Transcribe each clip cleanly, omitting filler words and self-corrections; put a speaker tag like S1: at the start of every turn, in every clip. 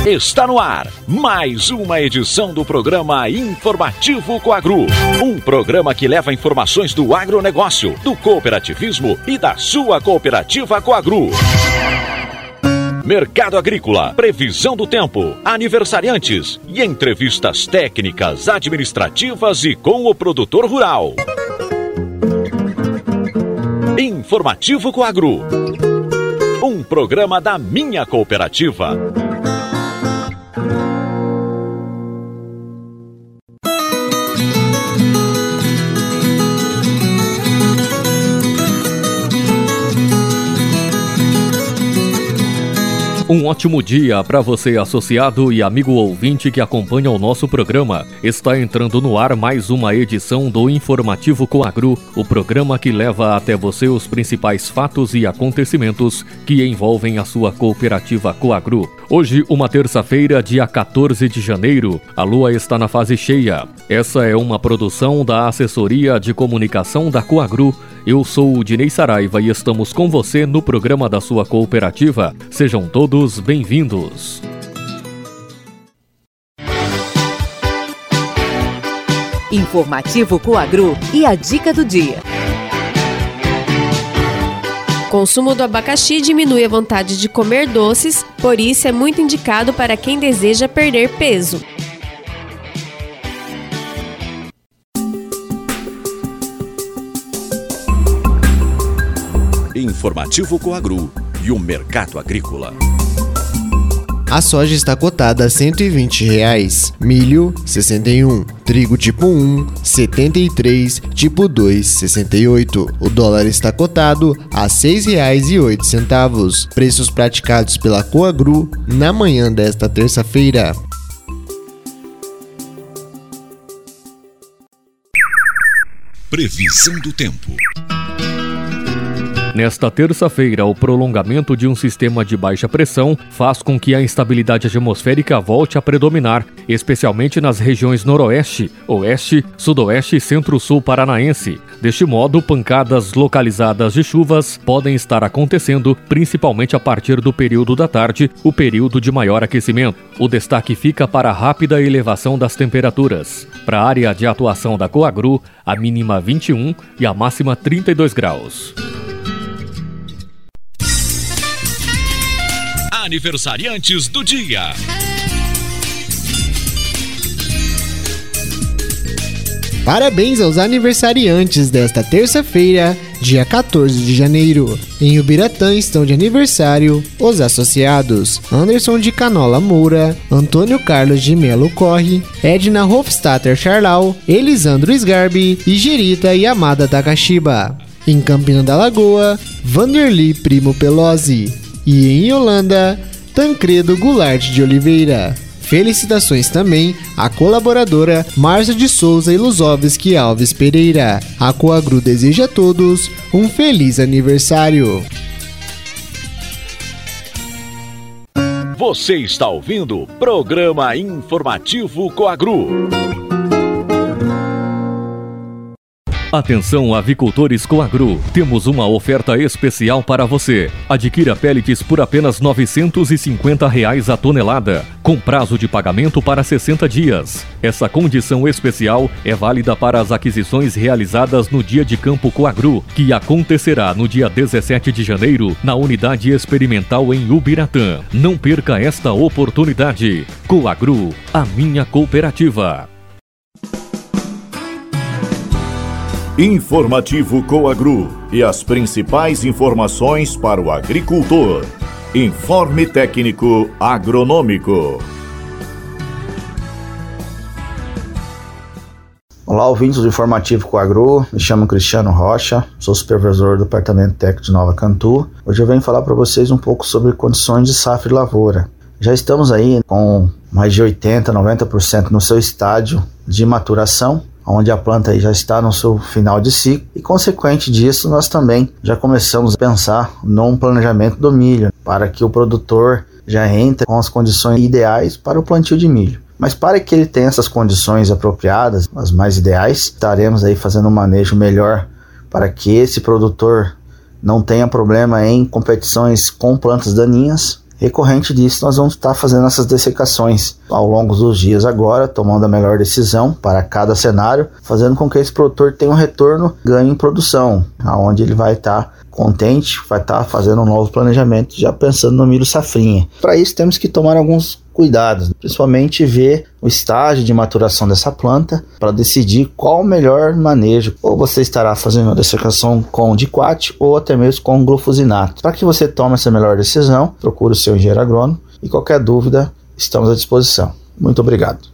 S1: Está no ar mais uma edição do programa Informativo Coagro. Um programa que leva informações do agronegócio, do cooperativismo e da sua cooperativa Coagro. Mercado agrícola, previsão do tempo, aniversariantes e entrevistas técnicas, administrativas e com o produtor rural. Informativo Coagro. Um programa da minha cooperativa.
S2: Um ótimo dia para você, associado e amigo ouvinte que acompanha o nosso programa. Está entrando no ar mais uma edição do Informativo Coagro, o programa que leva até você os principais fatos e acontecimentos que envolvem a sua cooperativa Coagro. Hoje, uma terça-feira, dia 14 de janeiro, a lua está na fase cheia. Essa é uma produção da Assessoria de Comunicação da Coagro. Eu sou o Dinei Saraiva e estamos com você no programa da sua cooperativa. Sejam todos bem-vindos.
S3: Informativo Coagro e a dica do dia.
S4: Consumo do abacaxi diminui a vontade de comer doces, por isso é muito indicado para quem deseja perder peso.
S1: Informativo Coagro e o mercado agrícola.
S5: A soja está cotada a R$ 120, milho 61, trigo tipo 1, 73, tipo 2, 68. O dólar está cotado a R$ 6,08. Preços praticados pela Coagro na manhã desta terça-feira.
S1: Previsão do tempo.
S2: Nesta terça-feira, o prolongamento de um sistema de baixa pressão faz com que a instabilidade atmosférica volte a predominar, especialmente nas regiões noroeste, oeste, sudoeste e centro-sul paranaense. Deste modo, pancadas localizadas de chuvas podem estar acontecendo, principalmente a partir do período da tarde, o período de maior aquecimento. O destaque fica para a rápida elevação das temperaturas. Para a área de atuação da Coagro, a mínima 21 e a máxima 32 graus.
S1: Aniversariantes do dia.
S5: Parabéns aos aniversariantes desta terça-feira, dia 14 de janeiro. Em Ubiratã estão de aniversário os associados Anderson de Canola Moura, Antônio Carlos de Melo Corre, Edna Hofstadter Charlau, Elisandro Sgarbi e Jerita Yamada Takashiba. Em Campina da Lagoa, Vanderly Primo Pelosi. E em Holanda, Tancredo Goulart de Oliveira. Felicitações também à colaboradora Márcia de Souza Iluzovski Alves Pereira. A Coagro deseja a todos um feliz aniversário.
S1: Você está ouvindo o programa Informativo Coagro.
S2: Atenção, avicultores Coagro, temos uma oferta especial para você. Adquira pellets por apenas R$ 950 a tonelada, com prazo de pagamento para 60 dias. Essa condição especial é válida para as aquisições realizadas no Dia de Campo Coagro, que acontecerá no dia 17 de janeiro, na Unidade Experimental em Ubiratã. Não perca esta oportunidade. Coagro, a minha cooperativa.
S6: Informativo Coagro e as principais informações para o agricultor. Informe técnico agronômico.
S7: Olá, ouvintes do Informativo Coagro, me chamo Cristiano Rocha, sou supervisor do Departamento Técnico de Nova Cantu. Hoje eu venho falar para vocês um pouco sobre condições de safra e lavoura. Já estamos aí com mais de 80%, 90% no seu estádio de maturação, onde a planta aí já está no seu final de ciclo, e consequente disso nós também já começamos a pensar num planejamento do milho, para que o produtor já entre com as condições ideais para o plantio de milho. Mas para que ele tenha essas condições apropriadas, as mais ideais, estaremos aí fazendo um manejo melhor para que esse produtor não tenha problema em competições com plantas daninhas, Recorrente disso, nós vamos estar fazendo essas dessecações ao longo dos dias agora, tomando a melhor decisão para cada cenário, fazendo com que esse produtor tenha um retorno, ganho em produção, aonde ele vai estar contente, vai estar fazendo um novo planejamento, já pensando no milho safrinha. Para isso temos que tomar alguns cuidados, principalmente ver o estágio de maturação dessa planta para decidir qual o melhor manejo. Ou você estará fazendo a dessecação com diquat ou até mesmo com glufosinato. Para que você tome essa melhor decisão, procure o seu engenheiro agrônomo e qualquer dúvida estamos à disposição. Muito obrigado.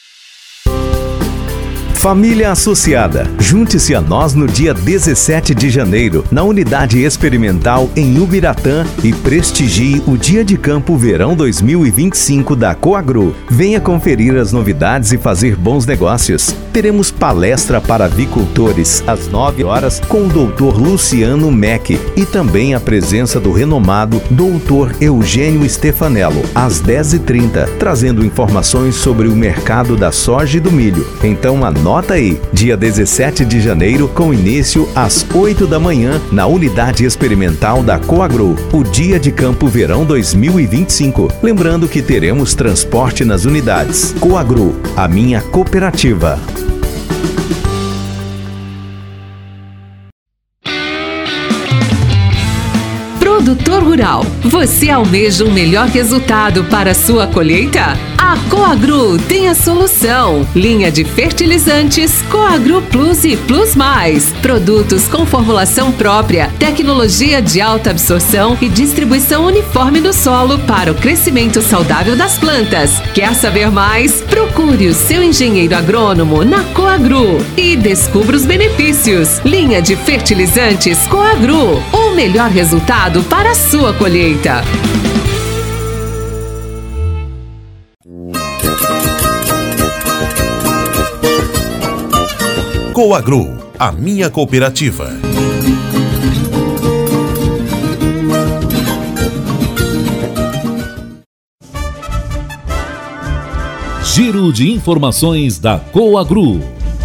S8: Família Associada, junte-se a nós no dia 17 de janeiro, na Unidade Experimental em Ubiratã e prestigie o Dia de Campo Verão 2025 da Coagro. Venha conferir as novidades e fazer bons negócios. Teremos palestra para avicultores às 9 horas com o Dr. Luciano Meck e também a presença do renomado Dr. Eugênio Stefanello às 10h30, trazendo informações sobre o mercado da soja e do milho. Então anota aí, dia 17 de janeiro, com início às 8 da manhã, na Unidade Experimental da Coagro, o Dia de Campo Verão 2025. Lembrando que teremos transporte nas unidades. Coagro, a minha cooperativa.
S9: Produtor rural, você almeja um melhor resultado para a sua colheita? A Coagro tem a solução. Linha de fertilizantes Coagro Plus e Plus Mais. Produtos com formulação própria, tecnologia de alta absorção e distribuição uniforme no solo para o crescimento saudável das plantas. Quer saber mais? Procure o seu engenheiro agrônomo na Coagro e descubra os benefícios. Linha de fertilizantes Coagro, o melhor resultado para a sua colheita.
S10: Coagro, a minha cooperativa. Giro de informações da Coagro.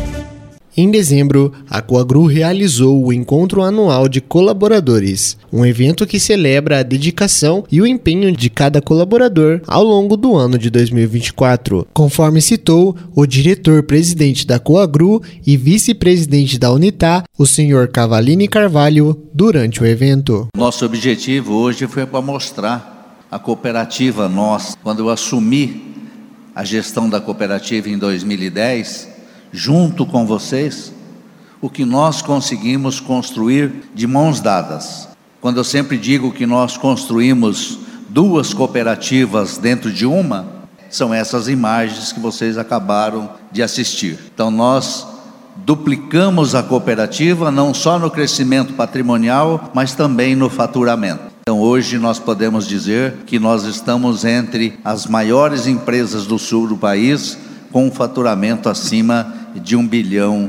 S5: Em dezembro, a Coagro realizou o Encontro Anual de Colaboradores, um evento que celebra a dedicação e o empenho de cada colaborador ao longo do ano de 2024, conforme citou o diretor-presidente da Coagro e vice-presidente da Unitá, o senhor Cavalini Carvalho, durante o evento.
S11: Nosso objetivo hoje foi para mostrar a cooperativa nossa. Quando eu assumi a gestão da cooperativa em 2010, junto com vocês, o que nós conseguimos construir de mãos dadas. Quando eu sempre digo que nós construímos duas cooperativas dentro de uma, são essas imagens que vocês acabaram de assistir. Então nós duplicamos a cooperativa não só no crescimento patrimonial, mas também no faturamento. Então hoje nós podemos dizer que nós estamos entre as maiores empresas do sul do país, com um faturamento acima de R$1 bilhão.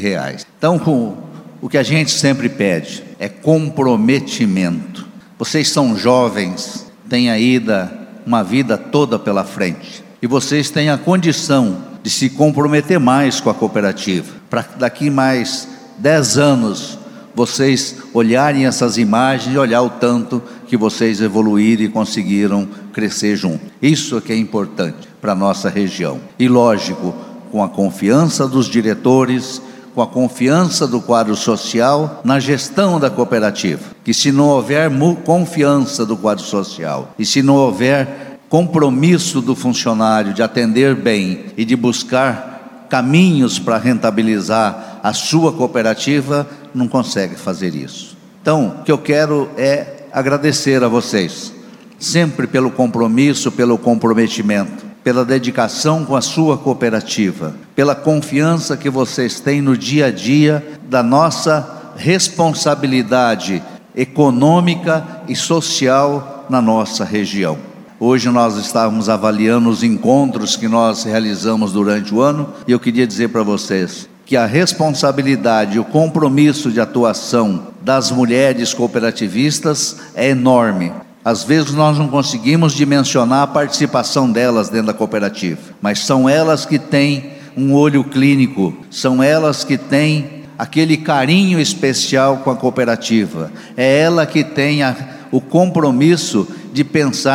S11: Então, o que a gente sempre pede é comprometimento. Vocês são jovens, têm ainda uma vida toda pela frente, e vocês têm a condição de se comprometer mais com a cooperativa, para daqui mais 10 anos, vocês olharem essas imagens e olhar o tanto que vocês evoluíram e conseguiram crescer junto. Isso é que é importante para a nossa região. E lógico, com a confiança dos diretores, com a confiança do quadro social na gestão da cooperativa. Que se não houver confiança do quadro social e se não houver compromisso do funcionário de atender bem e de buscar caminhos para rentabilizar a sua cooperativa, não consegue fazer isso. Então, o que eu quero é agradecer a vocês, sempre pelo compromisso, pelo comprometimento, pela dedicação com a sua cooperativa, pela confiança que vocês têm no dia a dia da nossa responsabilidade econômica e social na nossa região. Hoje nós estávamos avaliando os encontros que nós realizamos durante o ano, e eu queria dizer para vocês que a responsabilidade e o compromisso de atuação das mulheres cooperativistas é enorme. Às vezes nós não conseguimos dimensionar a participação delas dentro da cooperativa, mas são elas que têm um olho clínico, são elas que têm aquele carinho especial com a cooperativa, é ela que tem o compromisso de pensar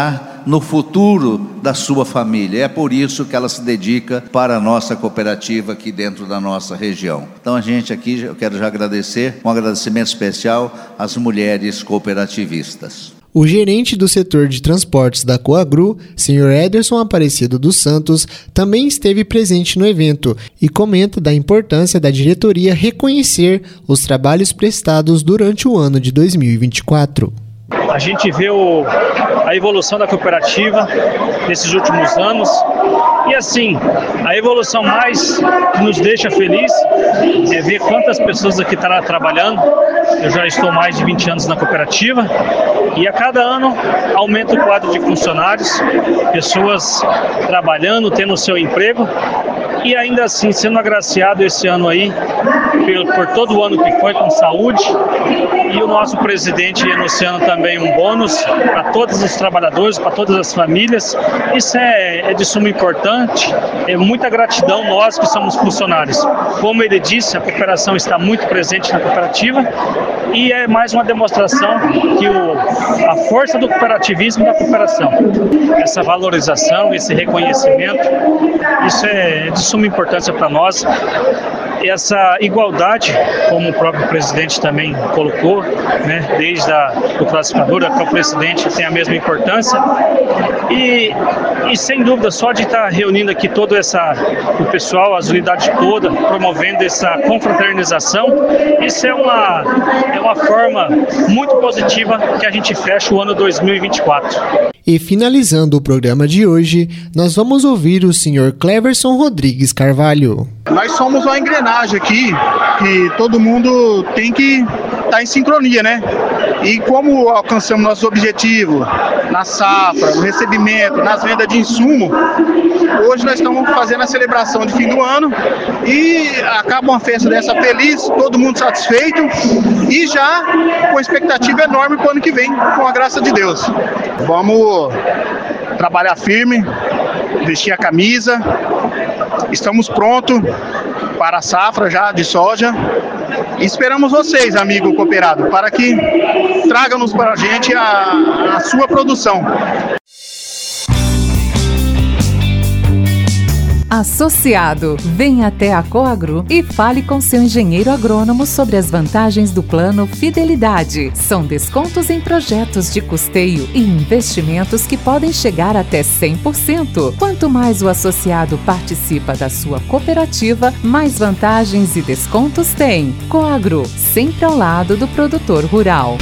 S11: no futuro da sua família. É por isso que ela se dedica para a nossa cooperativa aqui dentro da nossa região. Então a gente aqui, eu quero já agradecer, um agradecimento especial às mulheres cooperativistas.
S5: O gerente do setor de transportes da Coagru, Sr. Ederson Aparecido dos Santos, também esteve presente no evento e comenta da importância da diretoria reconhecer os trabalhos prestados durante o ano de 2024.
S12: A gente vê a evolução da cooperativa nesses últimos anos e assim, a evolução mais que nos deixa feliz é ver quantas pessoas aqui estão trabalhando. Eu já estou mais de 20 anos na cooperativa e a cada ano aumenta o quadro de funcionários, pessoas trabalhando, tendo o seu emprego e ainda assim sendo agraciado esse ano aí por todo o ano que foi com saúde, e o nosso presidente anunciando também um bônus para todos os trabalhadores, para todas as famílias. Isso é de suma importância, é muita gratidão nós que somos funcionários. Como ele disse, a cooperação está muito presente na cooperativa e é mais uma demonstração que a força do cooperativismo e da cooperação, essa valorização, esse reconhecimento, isso é de suma importância para nós. Essa igualdade, como o próprio presidente também colocou, né, desde o classificador até o presidente tem a mesma importância e sem dúvida só de estar reunindo aqui todo o pessoal, as unidades todas, promovendo essa confraternização, isso é uma forma muito positiva que a gente fecha o ano 2024.
S5: E finalizando o programa de hoje, nós vamos ouvir o Sr. Cleverson Rodrigues Carvalho.
S13: Nós somos uma engrenagem aqui, que todo mundo tem que estar em sincronia, né? E como alcançamos nossos objetivos na safra, no recebimento, nas vendas de insumo, hoje nós estamos fazendo a celebração de fim do ano e acaba uma festa dessa feliz, todo mundo satisfeito e já com expectativa enorme para o ano que vem, com a graça de Deus. Vamos trabalhar firme, vestir a camisa, estamos prontos para a safra já de soja. E esperamos vocês, amigo cooperado, para que tragam-nos para a gente a sua produção.
S9: Associado, venha até a Coagru e fale com seu engenheiro agrônomo sobre as vantagens do plano Fidelidade. São descontos em projetos de custeio e investimentos que podem chegar até 100%. Quanto mais o associado participa da sua cooperativa, mais vantagens e descontos tem. Coagru, sempre ao lado do produtor rural.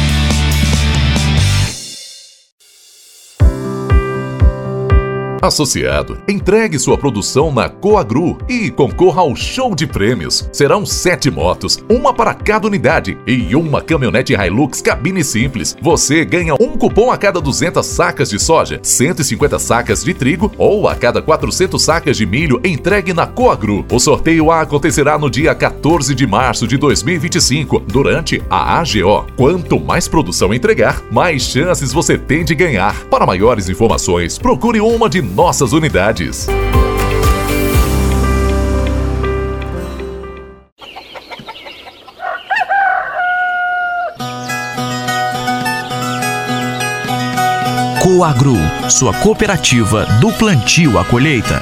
S10: Associado, entregue sua produção na Coagru e concorra ao show de prêmios. Serão 7 motos, uma para cada unidade e uma caminhonete Hilux cabine simples. Você ganha um cupom a cada 200 sacas de soja, 150 sacas de trigo ou a cada 400 sacas de milho entregue na Coagru. O sorteio acontecerá no dia 14 de março de 2025, durante a AGO. Quanto mais produção entregar, mais chances você tem de ganhar. Para maiores informações, procure uma de nossas unidades.
S14: Coagru, sua cooperativa do plantio à colheita.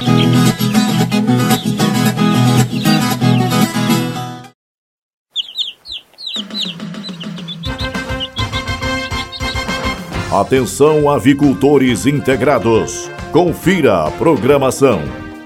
S6: Atenção, avicultores integrados. Confira a programação.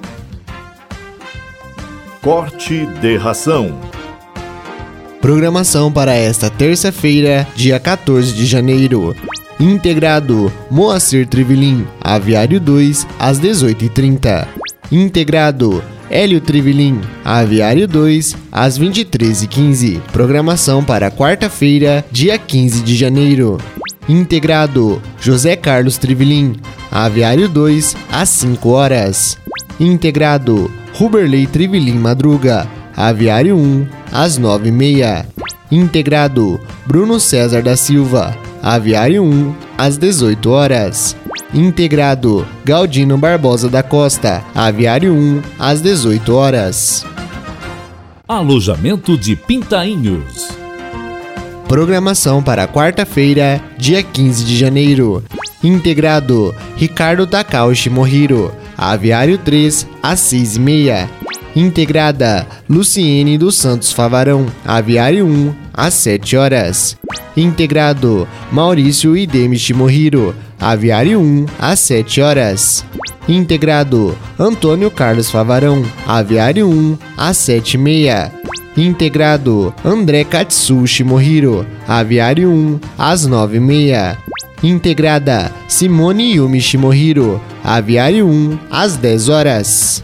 S6: Corte de ração.
S5: Programação para esta terça-feira, dia 14 de janeiro. Integrado Moacir Trivelin, Aviário 2, às 18h30. Integrado Hélio Trivelin, Aviário 2, às 23h15. Programação para quarta-feira, dia 15 de janeiro. Integrado José Carlos Trivelin, Aviário 2, às 5 horas. Integrado Ruberley Trivelin Madruga, Aviário 1, às 9h30. Integrado Bruno César da Silva, Aviário 1, às 18 horas. Integrado Galdino Barbosa da Costa, Aviário 1, às 18 horas.
S10: Alojamento de Pintainhos.
S5: Programação para quarta-feira, dia 15 de janeiro. Integrado Ricardo Takao Shimohiro, Aviário 3, às 6h30. Integrada Luciene dos Santos Favarão, Aviário 1, às 7 horas. Integrado Maurício Idemi Shimohiro, Aviário 1, às 7 horas. Integrado Antônio Carlos Favarão, Aviário 1, às 7h30. Integrado André Katsu Shimohiro, Aviário 1, às 9h30. Integrada Simone Yumi Shimohiro, Aviário 1, às 10 horas.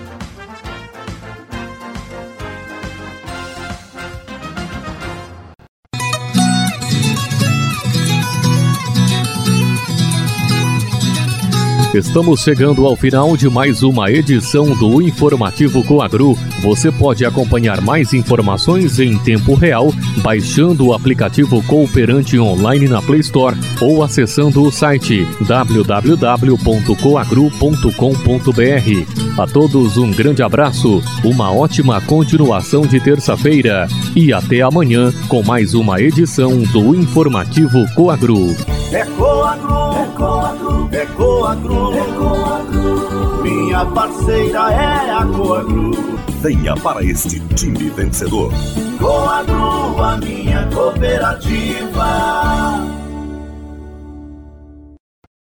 S2: Estamos chegando ao final de mais uma edição do Informativo Coagru. Você pode acompanhar mais informações em tempo real baixando o aplicativo Cooperante Online na Play Store ou acessando o site www.coagru.com.br. A todos um grande abraço, uma ótima continuação de terça-feira e até amanhã com mais uma edição do Informativo Coagru.
S15: É Coagru, é Coagru, é Coagru, é Coagru. Minha parceira é a Coagru.
S16: Venha para este time vencedor.
S15: Coagru, a minha cooperativa.